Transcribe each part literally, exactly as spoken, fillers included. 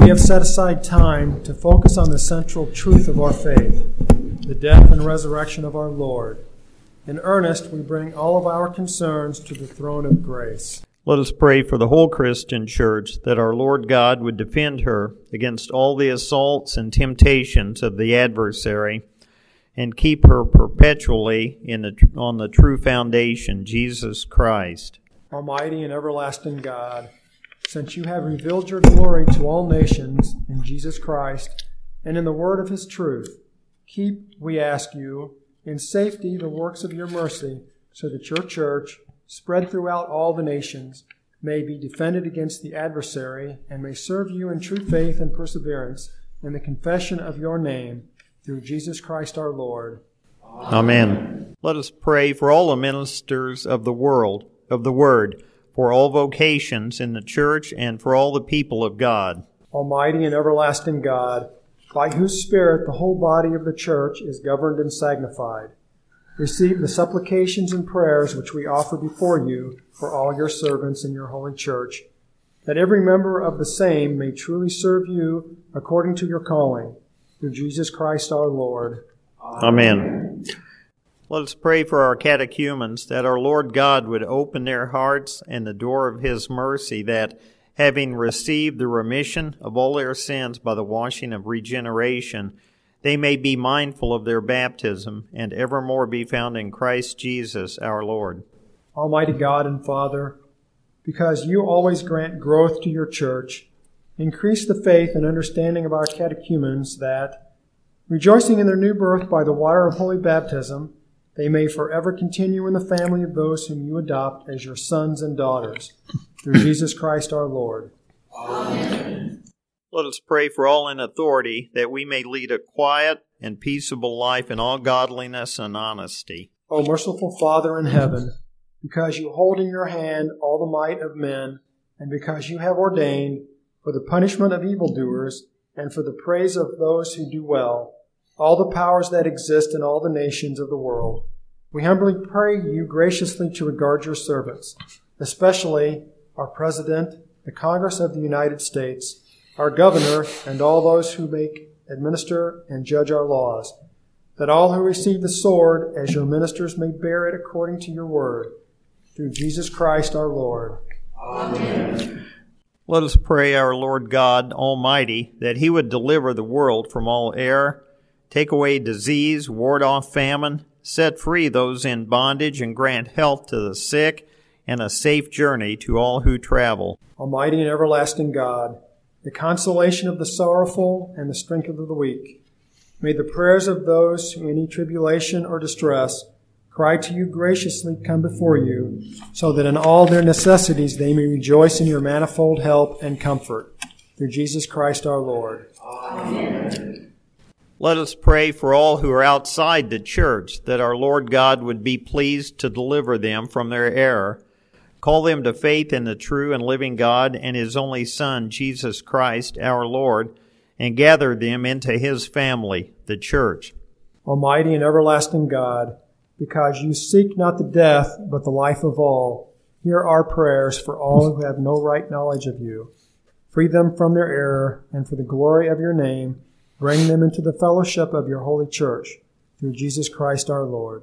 we have set aside time to focus on the central truth of our faith, the death and resurrection of our Lord. In earnest, we bring all of our concerns to the throne of grace. Let us pray for the whole Christian church, that our Lord God would defend her against all the assaults and temptations of the adversary, and keep her perpetually in the, on the true foundation, Jesus Christ. Almighty and everlasting God, since you have revealed your glory to all nations in Jesus Christ and in the word of his truth, keep, we ask you, in safety the works of your mercy, so that your church, spread throughout all the nations, may be defended against the adversary and may serve you in true faith and perseverance in the confession of your name, through Jesus Christ our Lord. Amen. Let us pray for all the ministers of the world, of the Word, for all vocations in the church, and for all the people of God. Almighty and everlasting God, by whose Spirit the whole body of the church is governed and sanctified, receive the supplications and prayers which we offer before you for all your servants in your holy church, that every member of the same may truly serve you according to your calling, through Jesus Christ our Lord. Amen. Let us pray for our catechumens, that our Lord God would open their hearts and the door of his mercy, that, having received the remission of all their sins by the washing of regeneration, they may be mindful of their baptism and evermore be found in Christ Jesus our Lord. Almighty God and Father, because you always grant growth to your church, increase the faith and understanding of our catechumens, that, rejoicing in their new birth by the water of holy baptism, they may forever continue in the family of those whom you adopt as your sons and daughters, through Jesus Christ our Lord. Amen. Let us pray for all in authority, that we may lead a quiet and peaceable life in all godliness and honesty. O merciful Father in heaven, because you hold in your hand all the might of men, and because you have ordained, for the punishment of evildoers and for the praise of those who do well, all the powers that exist in all the nations of the world, we humbly pray you graciously to regard your servants, especially our President, the Congress of the United States, our Governor, and all those who make, administer, and judge our laws, that all who receive the sword as your ministers may bear it according to your word, through Jesus Christ our Lord. Amen. Let us pray our Lord God Almighty, that he would deliver the world from all error, take away disease, ward off famine, set free those in bondage, and grant health to the sick, and a safe journey to all who travel. Almighty and everlasting God, the consolation of the sorrowful and the strength of the weak, may the prayers of those who in any tribulation or distress cry to you graciously come before you, so that in all their necessities they may rejoice in your manifold help and comfort. Through Jesus Christ our Lord. Amen. Let us pray for all who are outside the church, that our Lord God would be pleased to deliver them from their error, call them to faith in the true and living God and his only Son, Jesus Christ our Lord, and gather them into his family, the church. Almighty and everlasting God, because you seek not the death, but the life of all, hear our prayers for all who have no right knowledge of you. Free them from their error, and for the glory of your name, bring them into the fellowship of your holy church, through Jesus Christ our Lord.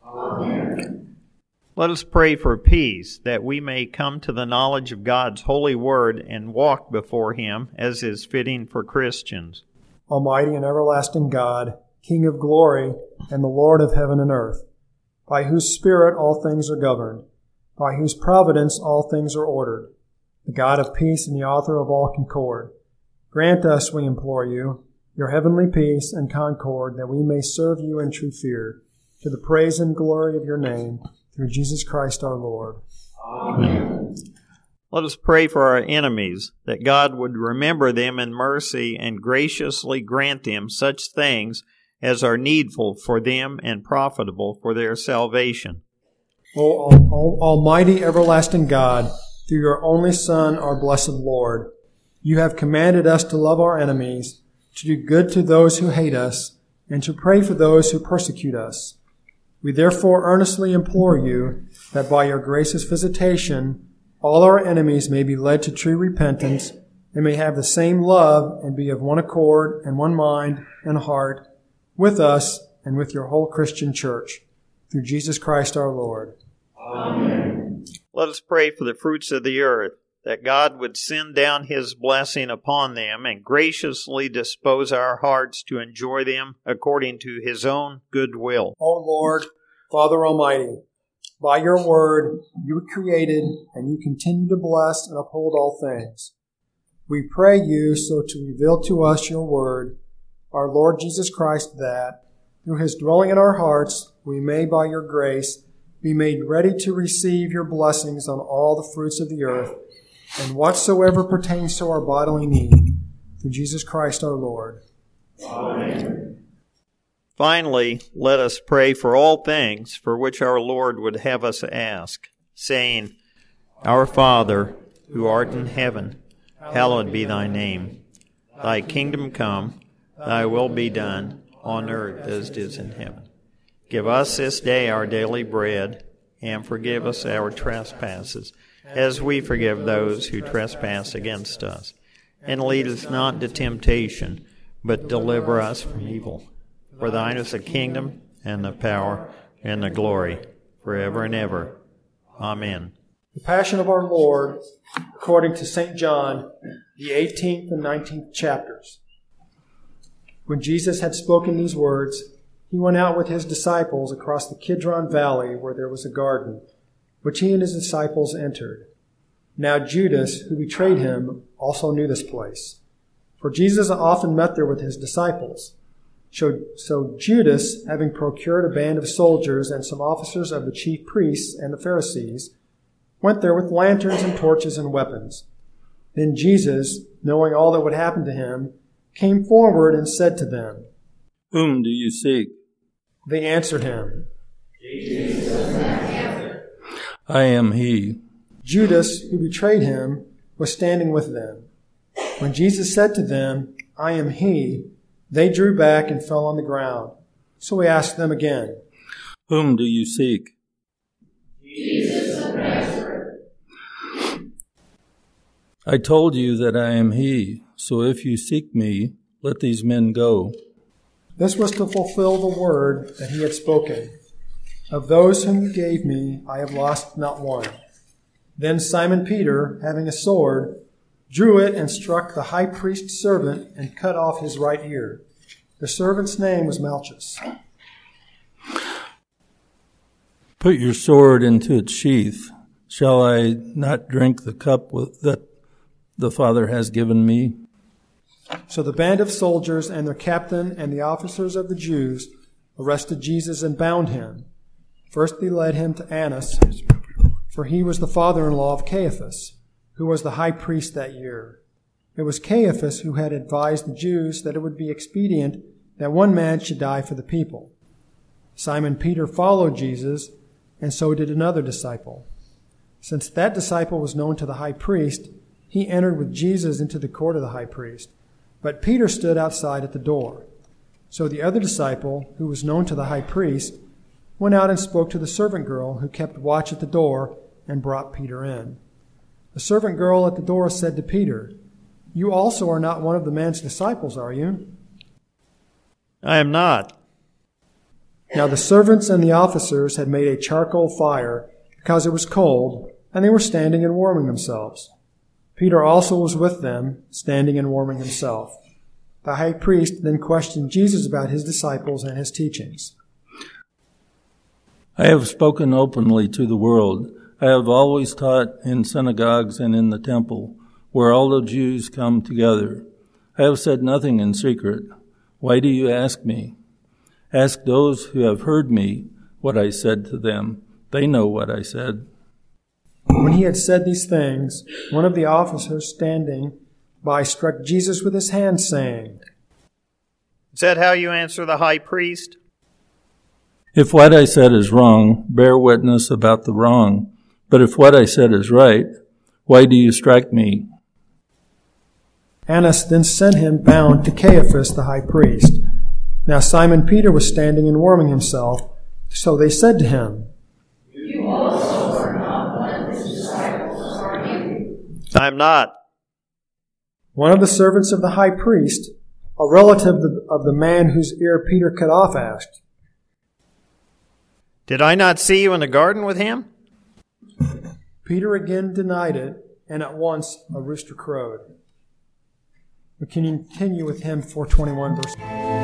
Amen. Let us pray for peace, that we may come to the knowledge of God's holy word and walk before him as is fitting for Christians. Almighty and everlasting God, King of glory, and the Lord of heaven and earth, by whose Spirit all things are governed, by whose providence all things are ordered, the God of peace and the author of all concord, grant us, we implore you, your heavenly peace and concord, that we may serve you in true fear, to the praise and glory of your name, through Jesus Christ our Lord. Amen. Let us pray for our enemies, that God would remember them in mercy and graciously grant them such things as are needful for them and profitable for their salvation. O al- al- Almighty everlasting God, through your only Son, our blessed Lord, you have commanded us to love our enemies, to do good to those who hate us, and to pray for those who persecute us. We therefore earnestly implore you that by your gracious visitation all our enemies may be led to true repentance, and may have the same love and be of one accord and one mind and heart with us and with your whole Christian church. Through Jesus Christ our Lord. Amen. Let us pray for the fruits of the earth, that God would send down his blessing upon them and graciously dispose our hearts to enjoy them according to his own good will. O Lord, Father Almighty, by your word you created and you continue to bless and uphold all things. We pray you so to reveal to us your word, our Lord Jesus Christ, that, through his dwelling in our hearts, we may, by your grace, be made ready to receive your blessings on all the fruits of the earth, and whatsoever pertains to our bodily need, through Jesus Christ our Lord. Amen. Finally, let us pray for all things for which our Lord would have us ask, saying, Our Father, who art in heaven, hallowed be thy name. Thy kingdom come, thy will be done, on earth as it is in heaven. Give us this day our daily bread, and forgive us our trespasses, as we forgive those who trespass against us. And lead us not into temptation, but deliver us from evil. For thine is the kingdom, and the power, and the glory, forever and ever. Amen. The Passion of our Lord, according to Saint John, the eighteenth and nineteenth chapters. When Jesus had spoken these words, he went out with his disciples across the Kidron Valley, where there was a garden, which he and his disciples entered. Now Judas, who betrayed him, also knew this place, for Jesus often met there with his disciples. So Judas, having procured a band of soldiers and some officers of the chief priests and the Pharisees, went there with lanterns and torches and weapons. Then Jesus, knowing all that would happen to him, came forward and said to them, Whom do you seek? They answered him, Jesus. I am he. Judas, who betrayed him, was standing with them. When Jesus said to them, I am he, they drew back and fell on the ground. So he asked them again, Whom do you seek? Jesus of Nazareth. I told you that I am he, so if you seek me, let these men go. This was to fulfill the word that he had spoken. Of those whom you gave me, I have lost not one. Then Simon Peter, having a sword, drew it and struck the high priest's servant and cut off his right ear. The servant's name was Malchus. Put your sword into its sheath. Shall I not drink the cup that the Father has given me? So the band of soldiers and their captain and the officers of the Jews arrested Jesus and bound him. First they led him to Annas, for he was the father-in-law of Caiaphas, who was the high priest that year. It was Caiaphas who had advised the Jews that it would be expedient that one man should die for the people. Simon Peter followed Jesus, and so did another disciple. Since that disciple was known to the high priest, he entered with Jesus into the court of the high priest. But Peter stood outside at the door. So the other disciple, who was known to the high priest, went out and spoke to the servant girl who kept watch at the door and brought Peter in. The servant girl at the door said to Peter, You also are not one of the man's disciples, are you? I am not. Now the servants and the officers had made a charcoal fire because it was cold, and they were standing and warming themselves. Peter also was with them, standing and warming himself. The high priest then questioned Jesus about his disciples and his teachings. I have spoken openly to the world. I have always taught in synagogues and in the temple, where all the Jews come together. I have said nothing in secret. Why do you ask me? Ask those who have heard me what I said to them. They know what I said. When he had said these things, one of the officers standing by struck Jesus with his hand, saying, Is that how you answer the high priest? If what I said is wrong, bear witness about the wrong. But if what I said is right, why do you strike me? Annas then sent him bound to Caiaphas the high priest. Now Simon Peter was standing and warming himself. So they said to him, You also are not one of his disciples, are you? I am not. One of the servants of the high priest, a relative of the man whose ear Peter cut off, asked, "Did I not see you in the garden with him?" Peter again denied it, and at once a rooster crowed. We can continue with hymn four twenty-one, verse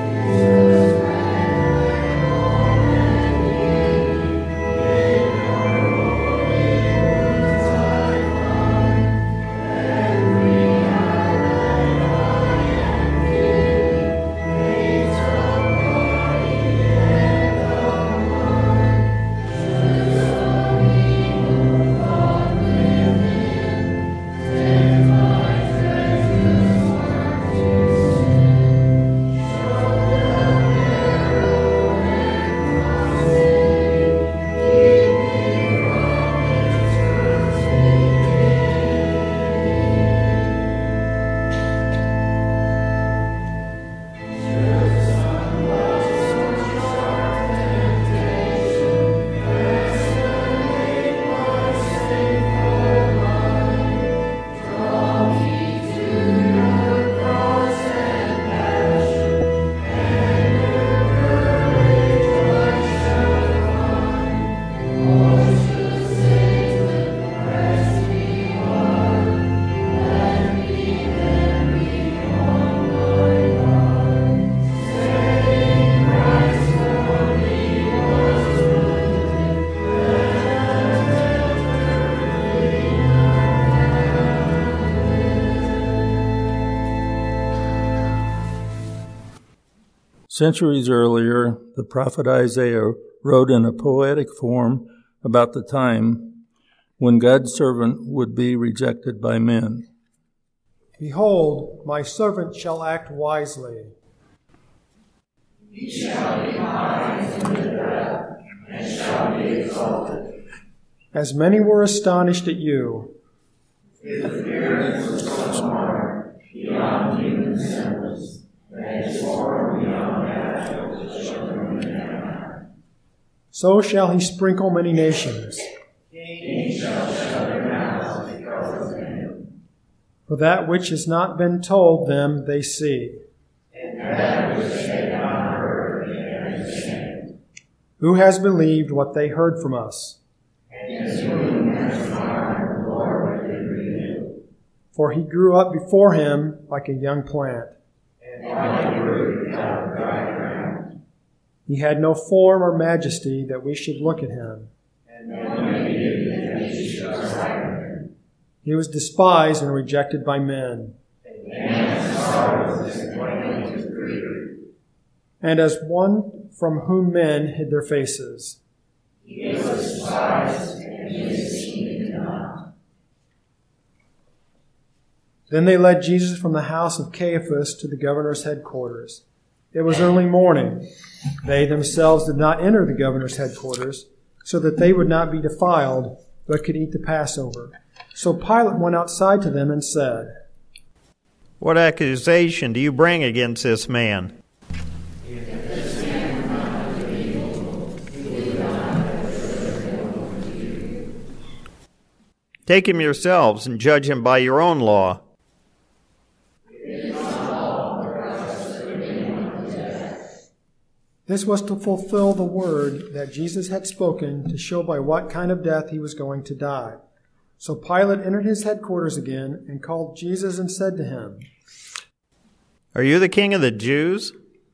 Centuries earlier, the prophet Isaiah wrote in a poetic form about the time when God's servant would be rejected by men. Behold, my servant shall act wisely. He shall be high and lifted up, and shall be exalted. As many were astonished at you. His appearance was so smart, beyond human semblance, and his form beyond that of the children of men. So shall he sprinkle many nations. Kings shall shut their mouths because of him. For that which has not been told them they see. And that which they have not heard they understand. Who has believed what they heard from us? And to whom has not the Lord been revealed? For he grew up before him like a young plant. And like a root out of dry ground. He had no form or majesty that we should look at him. And no beauty that we should desire him. He was despised and rejected by men. A man of sorrows and acquainted with grief. And as one from whom men hid their faces. He was despised, and he esteemed not. Then they led Jesus from the house of Caiaphas to the governor's headquarters. It was early morning. They themselves did not enter the governor's headquarters, so that they would not be defiled, but could eat the Passover. So Pilate went outside to them and said, "What accusation do you bring against this man?" Take him yourselves and judge him by your own law. This was to fulfill the word that Jesus had spoken to show by what kind of death he was going to die. So Pilate entered his headquarters again and called Jesus and said to him, "Are you the king of the Jews?"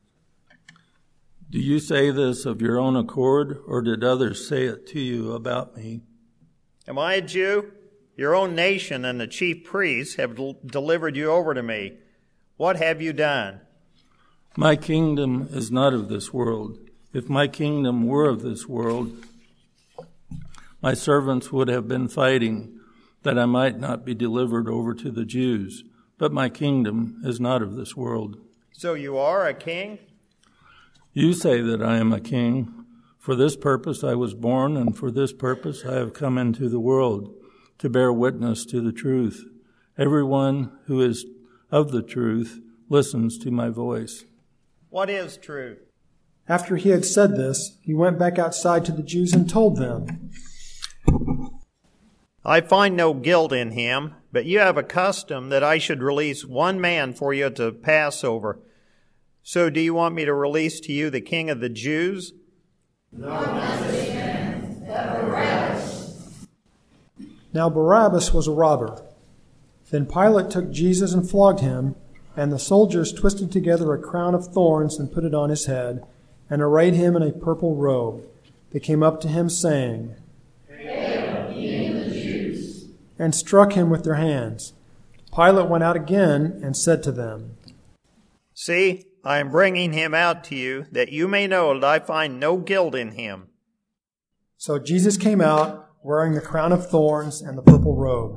Do you say this of your own accord, or did others say it to you about me? Am I a Jew? Your own nation and the chief priests have del- delivered you over to me. What have you done? My kingdom is not of this world. If my kingdom were of this world, my servants would have been fighting that I might not be delivered over to the Jews. But my kingdom is not of this world. So you are a king? You say that I am a king. For this purpose I was born, and for this purpose I have come into the world, to bear witness to the truth. Everyone who is of the truth listens to my voice. What is truth? After he had said this, he went back outside to the Jews and told them, I find no guilt in him. But you have a custom that I should release one man for you to Passover. So do you want me to release to you the King of the Jews?" "Not this man, but Barabbas." Now Barabbas was a robber. Then Pilate took Jesus and flogged him, and the soldiers twisted together a crown of thorns and put it on his head, and arrayed him in a purple robe. They came up to him, saying, "Hail, King of the Jews!" and struck him with their hands. Pilate went out again and said to them, "See, I am bringing him out to you, that you may know that I find no guilt in him." So Jesus came out, wearing the crown of thorns and the purple robe.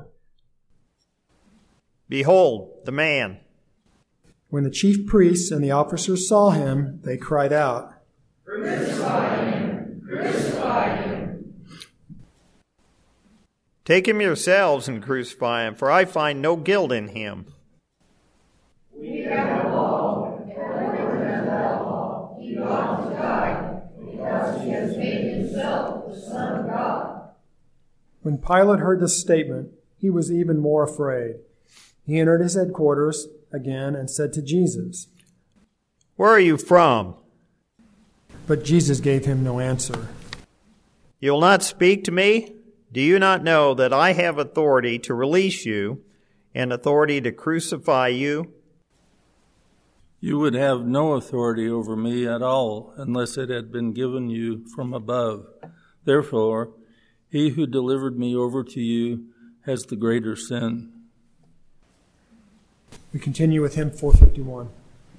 "Behold, the man." When the chief priests and the officers saw him, they cried out, "Crucify him! Crucify him!" "Take him yourselves and crucify him, for I find no guilt in him." "We have a law, and according to that law, he ought to die, because he has made himself the Son of God." When Pilate heard this statement, he was even more afraid. He entered his headquarters again and said to Jesus, "Where are you from?" But Jesus gave him no answer. "You will not speak to me? Do you not know that I have authority to release you and authority to crucify you?" You would have no authority over me at all unless it had been given you from above. Therefore, he who delivered me over to you has the greater sin. We continue with hymn four fifty-one.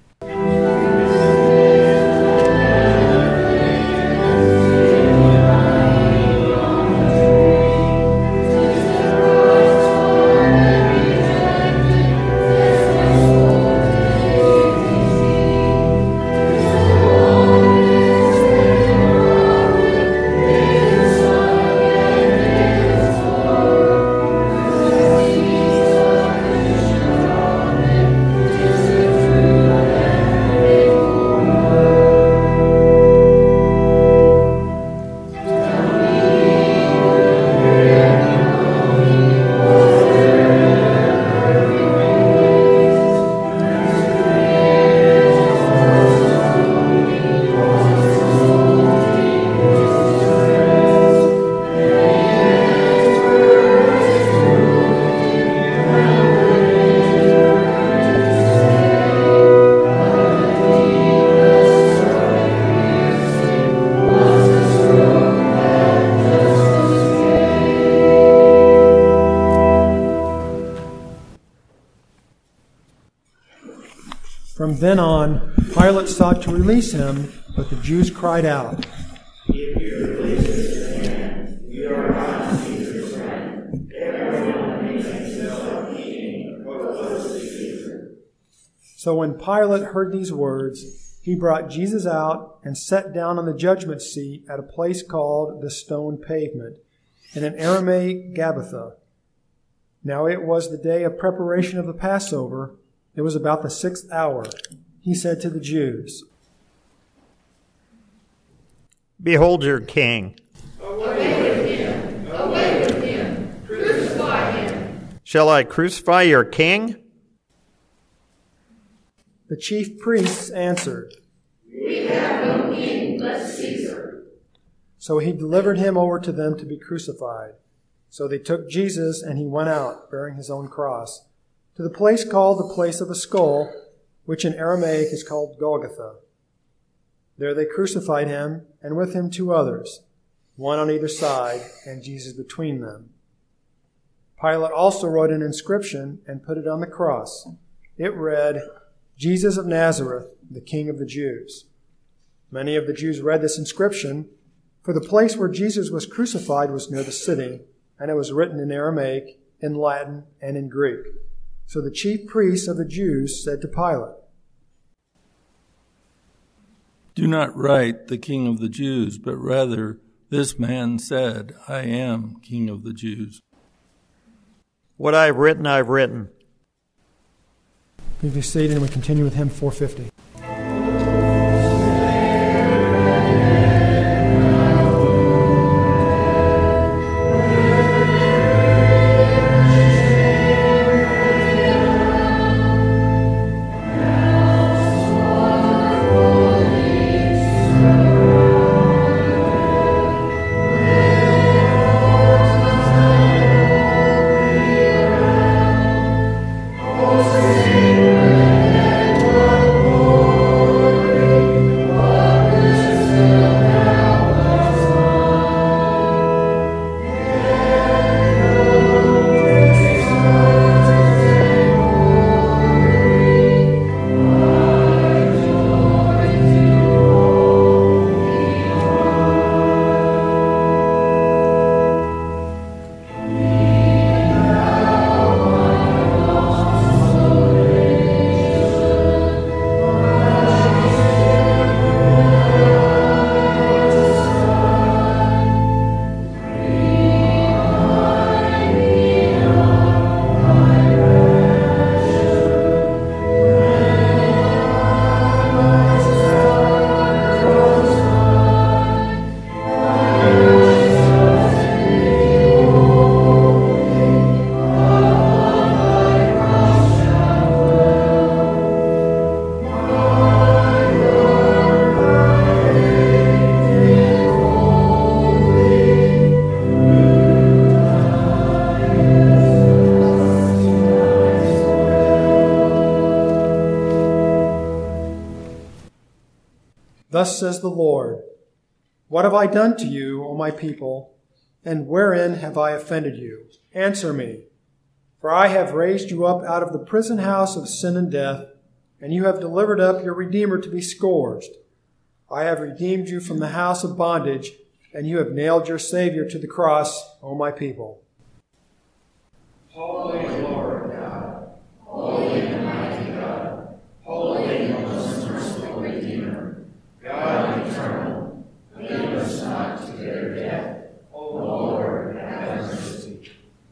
From then on, Pilate sought to release him, but the Jews cried out, "If you release this man, you are not Caesar's friend. Everyone makes himself king or close to Caesar." So when Pilate heard these words, he brought Jesus out and sat down on the judgment seat at a place called the Stone Pavement, in an Aramaic Gabbatha. Now it was the day of preparation of the Passover. It was about the sixth hour. He said to the Jews, "Behold your king." "Away with him! Away with him! Crucify him!" "Shall I crucify your king?" The chief priests answered, "We have no king but Caesar." So he delivered him over to them to be crucified. So they took Jesus, and he went out, bearing his own cross, to the place called the place of a skull, which in Aramaic is called Golgotha. There they crucified him, and with him two others, one on either side, and Jesus between them. Pilate also wrote an inscription and put it on the cross. It read, "Jesus of Nazareth, the King of the Jews." Many of the Jews read this inscription, for the place where Jesus was crucified was near the city, and it was written in Aramaic, in Latin, and in Greek. So the chief priests of the Jews said to Pilate, Do not write the King of the Jews, but rather, this man said, I am King of the Jews. What I have written, I have written. Please be seated, and we continue with hymn four fifty. Thus says the Lord, what have I done to you, O my people, and wherein have I offended you? Answer me. For I have raised you up out of the prison house of sin and death, and you have delivered up your Redeemer to be scourged. I have redeemed you from the house of bondage, and you have nailed your Savior to the cross, O my people. Holy Lord God, holy and mighty God, holy and most merciful Redeemer, God eternal, lead us not to their death, O Lord, have mercy.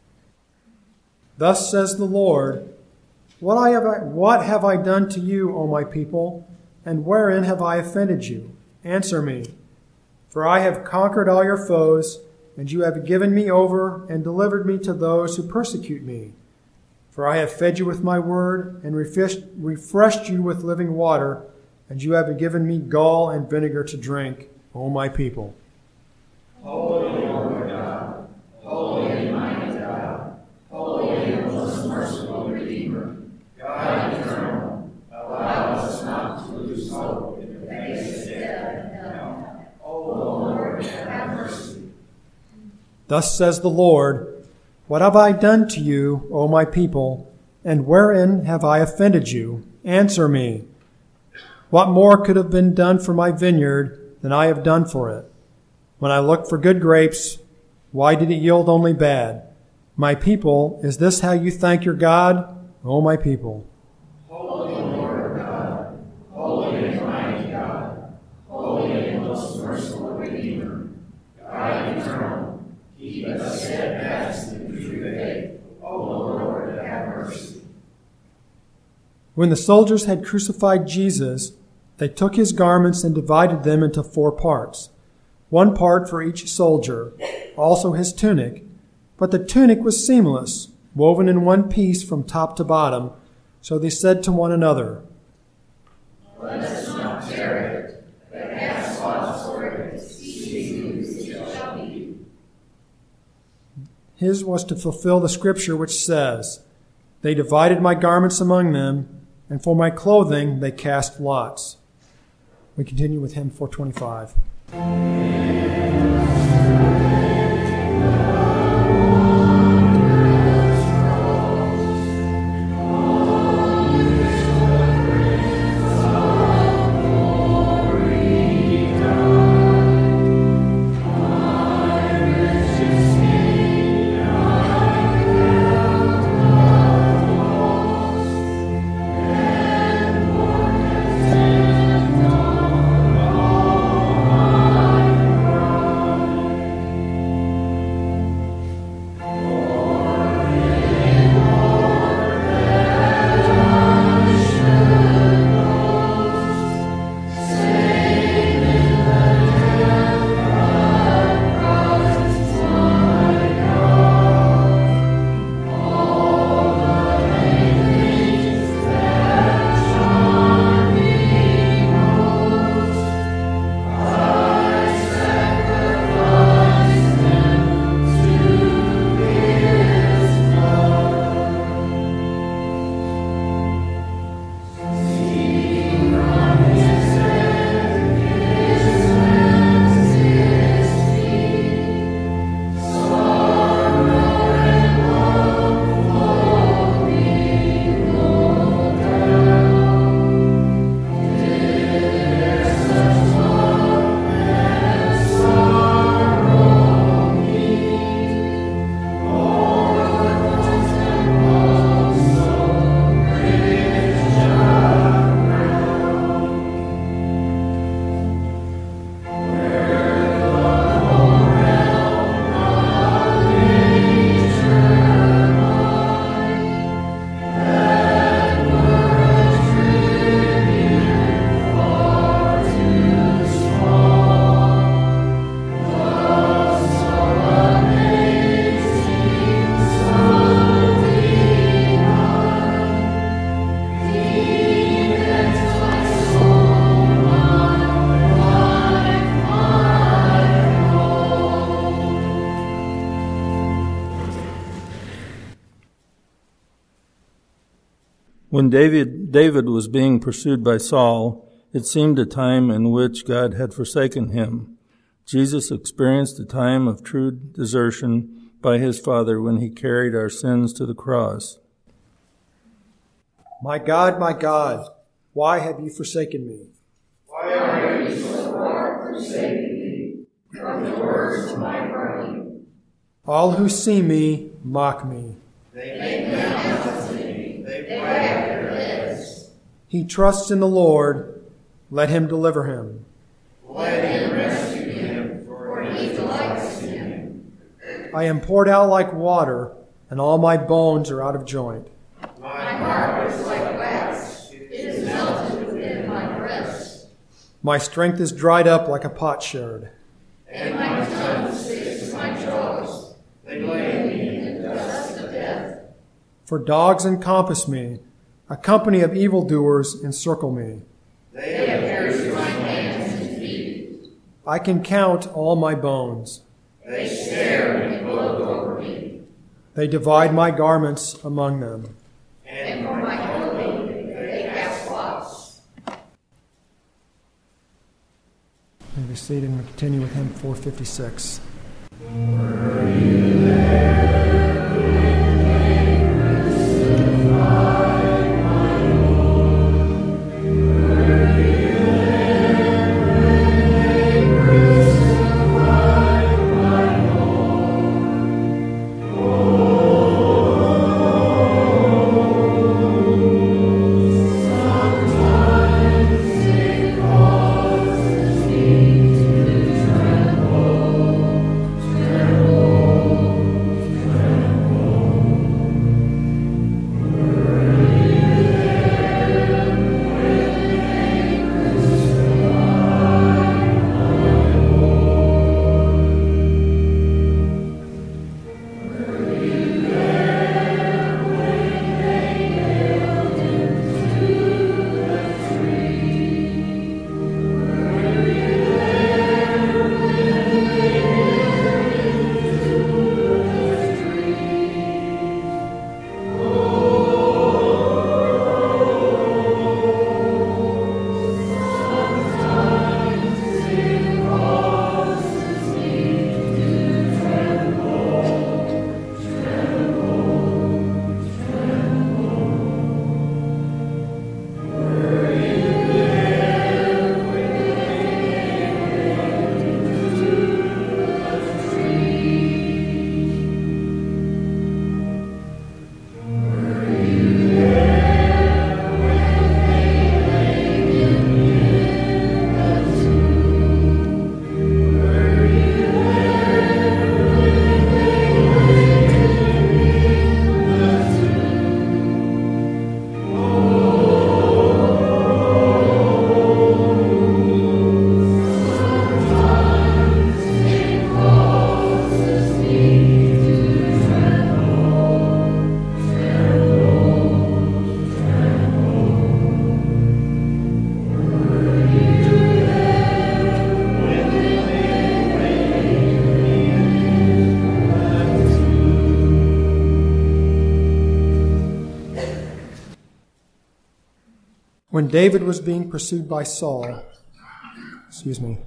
Thus says the Lord, What, I have I, what have I done to you, O my people, and wherein have I offended you? Answer me. For I have conquered all your foes, and you have given me over and delivered me to those who persecute me. For I have fed you with my word and refreshed, refreshed you with living water, and you have given me gall and vinegar to drink, O my people. Holy Lord God, holy and mighty God, holy and most merciful Redeemer, God eternal, allow us not to lose hope in the face of death and hell. O Lord, have mercy. Thus says the Lord, What have I done to you, O my people, and wherein have I offended you? Answer me. What more could have been done for my vineyard than I have done for it? When I looked for good grapes, why did it yield only bad? My people, is this how you thank your God, O my people? Holy Lord God, holy and mighty God, holy and most merciful Redeemer, God eternal, keep us steadfast in true faith, O Lord, have mercy. When the soldiers had crucified Jesus, they took his garments and divided them into four parts, one part for each soldier, also his tunic. But the tunic was seamless, woven in one piece from top to bottom. So they said to one another, Let us not tear it, but cast lots for it to see whose it shall be. His was to fulfill the scripture which says, They divided my garments among them, and for my clothing they cast lots. We continue with hymn four twenty-five. When David, David was being pursued by Saul, It seemed a time in which God had forsaken him. Jesus experienced a time of true desertion by his Father when he carried our sins to the cross. My God, my God, why have you forsaken me? Why are you so far forsaken me from the words of my groaning? All who see me mock me. They make mouths at me. They wag their heads. He trusts in the Lord. Let him deliver him. Let him rescue him, for he delights in him. I am poured out like water, and all my bones are out of joint. My heart is like wax. It is melted within my breast. My strength is dried up like a potsherd. And my tongue sticks to my jaws. They lay me in the dust of death. For dogs encompass me. A company of evildoers encircle me. They have pierced my hands and feet. I can count all my bones. They stare and gloat over me. They divide my garments among them. And for my clothing they cast lots. May be seated and we continue with hymn four fifty-six. When David was being pursued by Saul, excuse me,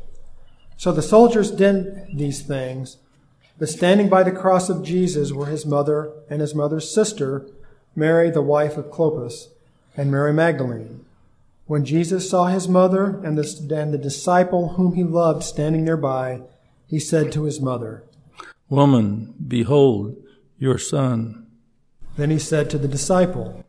so the soldiers did these things, but standing by the cross of Jesus were his mother and his mother's sister, Mary, the wife of Clopas, and Mary Magdalene. When Jesus saw his mother and the, and the disciple whom he loved standing nearby, he said to his mother, "Woman, behold your son." Then he said to the disciple,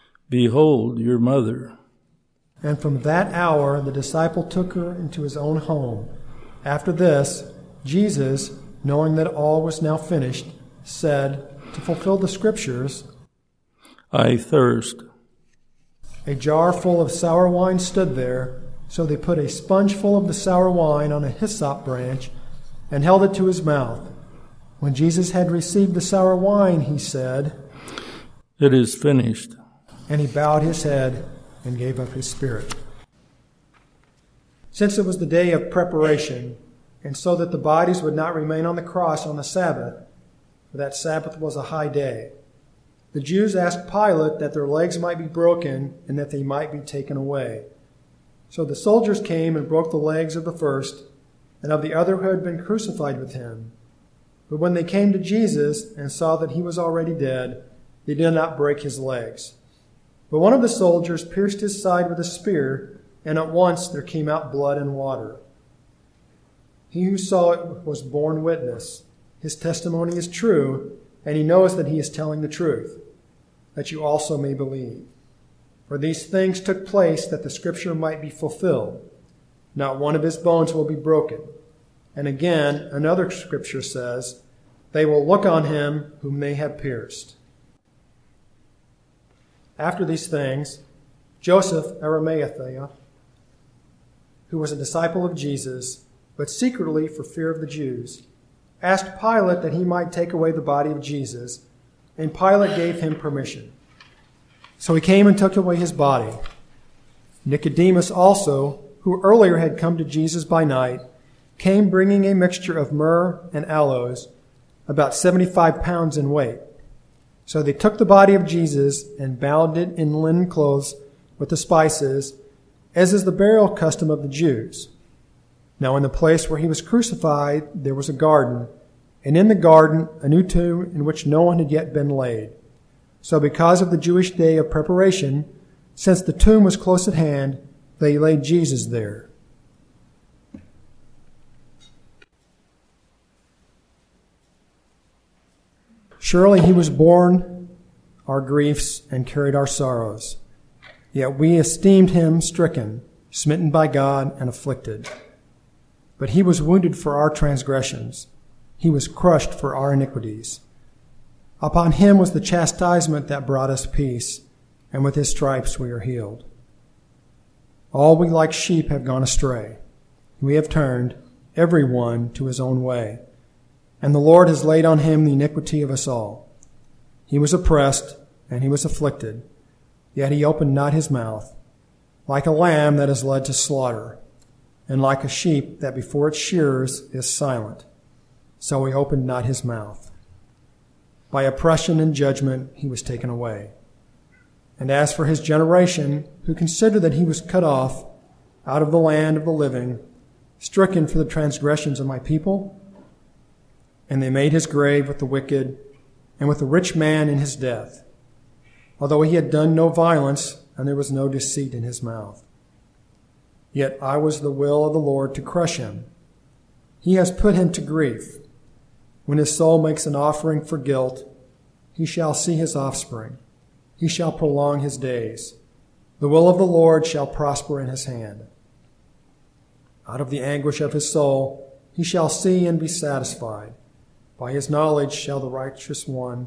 "Behold your mother." And from that hour the disciple took her into his own home. After this, Jesus, knowing that all was now finished, said, to fulfill the Scriptures, "I thirst." A jar full of sour wine stood there, so they put a sponge full of the sour wine on a hyssop branch and held it to his mouth. When Jesus had received the sour wine, he said, "It is finished." And he bowed his head and gave up his spirit. Since it was the day of preparation, and so that the bodies would not remain on the cross on the Sabbath, for that Sabbath was a high day, the Jews asked Pilate that their legs might be broken and that they might be taken away. So the soldiers came and broke the legs of the first and of the other who had been crucified with him. But when they came to Jesus and saw that he was already dead, they did not break his legs. But one of the soldiers pierced his side with a spear, and at once there came out blood and water. He who saw it was borne witness. His testimony is true, and he knows that he is telling the truth, that you also may believe. For these things took place that the scripture might be fulfilled. Not one of his bones will be broken. And again, another scripture says, they will look on him whom they have pierced. After these things, Joseph Arimathea, who was a disciple of Jesus, but secretly for fear of the Jews, asked Pilate that he might take away the body of Jesus, and Pilate gave him permission. So he came and took away his body. Nicodemus also, who earlier had come to Jesus by night, came bringing a mixture of myrrh and aloes, about seventy-five pounds in weight. So they took the body of Jesus and bound it in linen clothes with the spices, as is the burial custom of the Jews. Now in the place where he was crucified there was a garden, and in the garden a new tomb in which no one had yet been laid. So because of the Jewish day of preparation, since the tomb was close at hand, they laid Jesus there. Surely he was borne our griefs and carried our sorrows. Yet we esteemed him stricken, smitten by God, and afflicted. But he was wounded for our transgressions. He was crushed for our iniquities. Upon him was the chastisement that brought us peace, and with his stripes we are healed. All we like sheep have gone astray. We have turned, every one, to his own way. And the Lord has laid on him the iniquity of us all. He was oppressed, and he was afflicted, yet he opened not his mouth. Like a lamb that is led to slaughter, and like a sheep that before its shearers is silent, so he opened not his mouth. By oppression and judgment he was taken away. And as for his generation, who considered that he was cut off out of the land of the living, stricken for the transgressions of my people, and they made his grave with the wicked and with the rich man in his death, although he had done no violence and there was no deceit in his mouth. Yet I was the will of the Lord to crush him. He has put him to grief. When his soul makes an offering for guilt, he shall see his offspring. He shall prolong his days. The will of the Lord shall prosper in his hand. Out of the anguish of his soul he shall see and be satisfied. By his knowledge shall the righteous one,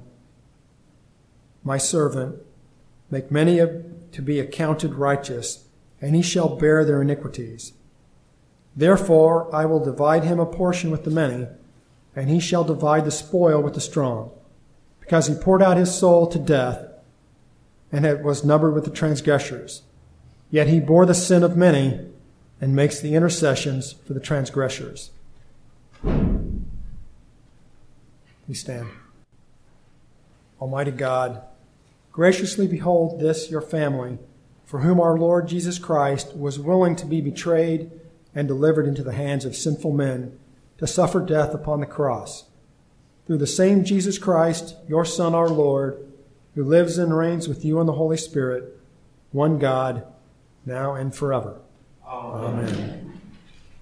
my servant, make many to be accounted righteous, and he shall bear their iniquities. Therefore I will divide him a portion with the many, and he shall divide the spoil with the strong, because he poured out his soul to death, and it was numbered with the transgressors. Yet he bore the sin of many, and makes the intercessions for the transgressors. We stand. Almighty God, graciously behold this your family, for whom our Lord Jesus Christ was willing to be betrayed and delivered into the hands of sinful men to suffer death upon the cross. Through the same Jesus Christ, your Son, our Lord, who lives and reigns with you in the Holy Spirit, one God, now and forever. Amen. Amen.